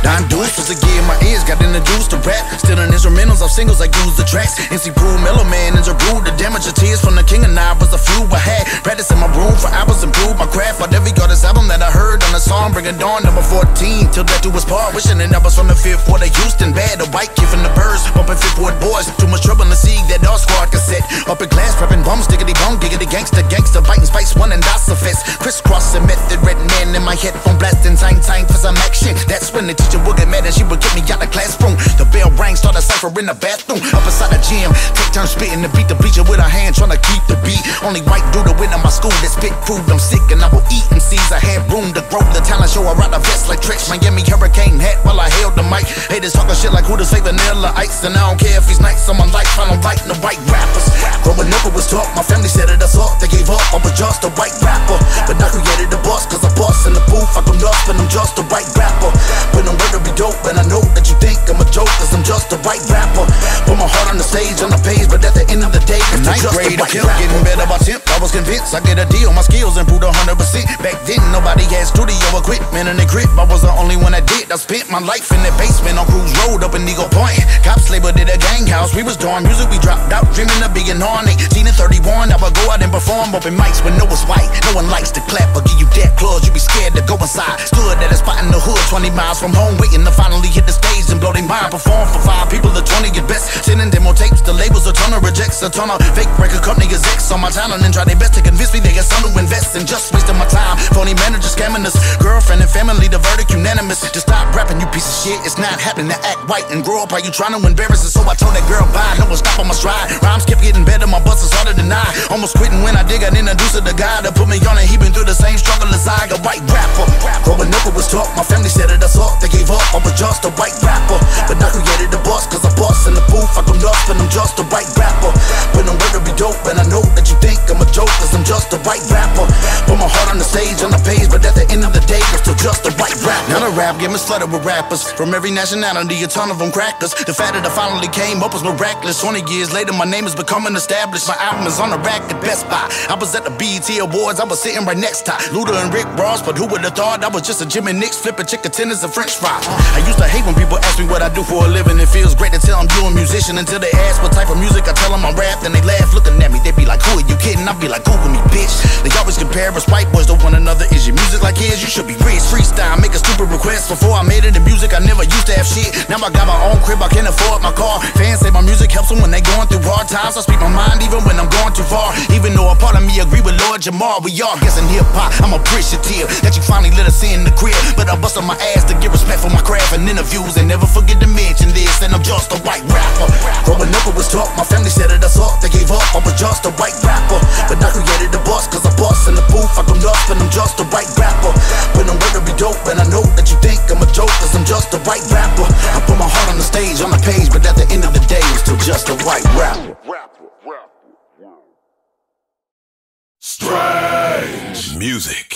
Don Deuce was a gear in my ears, got introduced to rap. Still in instrumentals of singles, I use the tracks. MC Pooh, Mellow Man, Ninja Brew. The damage of tears from the king and I was a few I had. Practice in my room for hours, improve my craft. But every artist album that I heard on the song, bringing dawn number 14 till death do us part. Wishing that I was from the Fifth Ward of Houston, bad. A white kid from the birds, bumping Fifth Ward boys. Too much trouble to see that all squad cassette. Up in class, prepping bums, diggity bum, giggity gangster, biting spice, one and that's a fest. Crisscrossing method, red man in my headphone blasting, time for some action. That's when the teacher would get mad and she would get me out the classroom. The bell rang, start a cipher in the bathroom. Up inside the gym, take turns spitting to beat the bleacher with a hand, trying to keep the beat. Only white dude to win in my school that spit proved I'm sick and I will eat MCs. I had room to grow the talent show. I ride a vest like Trish, Miami Hurricane hat while I held the mic. Haters talking shit like who to say Vanilla Ice, and I don't care if he's nice on my life. I don't like the white rappers. Growing up it was taught, my family said it us all. They gave up, I was just a white rapper, but I created the boss, cause I boss in the booth. I come lost, but I'm just a white rapper. When I'm ready to be dope, and I know that you think I'm a joke, cause I'm just a white rapper. Put my heart on the stage, on the page, but at the end of the day, I'm just a white rapper. Getting better by temp, I was convinced I get a deal. My skills improved 100%. Back then, nobody had studio equipment in the crib. I was the only one that did. I spent my life in the basement on Cruise Road up in Eagle Point. Cops labeled it a gang house. We was doing music, we dropped out, dreaming of being on 18 and 31. I would go out and perform open mics when no one's white. No one likes to clap or give you that claws. You be scared to go inside. Stood at a spot in the hood, 20 miles from home, waiting to finally hit the stage and blow their mind. Perform for 5 people, the 20 get best. Sending demo tapes, the labels a ton of rejects. A ton of fake record company execs on my talent and try their best to convince me they got some to invest in. Just wasting my time. Phony managers scamming us. Girlfriend and family, the verdict unanimous. Just stop rapping, you piece of shit. It's not happening to act white and grow up. Are you trying to embarrass us? So I told that girl bye. No one stop on my stride. Rhymes kept getting better, my bust is harder than I. Almost quitting when I did, got introduced to the guy that put me on and he been through the same struggle as I. A white rapper. Growing up it was taught, my family said it us all. They gave up, I was just a white rapper, but I created the boss, cause I boss in the booth. I come lost, but I'm just a white rapper. When I'm ready to be dope, and I know that you think I'm a joke, cause I'm just a white rapper. Put my heart on the stage, on the page, but at the end of the day, I'm still just a white rapper. Now the rap game is flooded with rappers from every nationality, a ton of them crackers. The fact that I finally came up was miraculous. 20 years later, my name is becoming established. My album is on the rack at Best Buy. I was at the BET Awards, I was sitting right next to Luda and Rick Ross, but who would have thought I was just a Jimmy Nicks flipping chicken tenders and French fries. I used to hate when people ask me what I do for a living. It feels great to tell them you a musician until they ask what type of music I tell them I rap. Then they laugh looking at me, they be like, who are you kidding? I be like, Google me, bitch. They always compare us white boys to one another. Is your music like his? You should be rich. Freestyle, make a stupid request. Before I made it in music, I never used to have shit. Now I got my own crib, I can't afford my car. Fans say my music helps them when they going through hard times. I speak my mind even when I'm going too far. Even though a part of me agree with Lord Jamar, we all guessing hip-hop. I'm appreciative that you finally let us in the crib, but I bust on my ass to get respect for my craft and interviews. And never forget to mention this, and I'm just a white rapper. Growing up it was taught, my family said it us all. They gave up, I was just a white rapper, but I created the boss, cause I boss in the booth. I come lost, but I'm just a white rapper. When I'm ready to be dope, and I know that you think I'm a joke, cause I'm just a white rapper. I put my heart on the stage, on the page, but at the end of the day, I'm still just a white rapper. Strange music.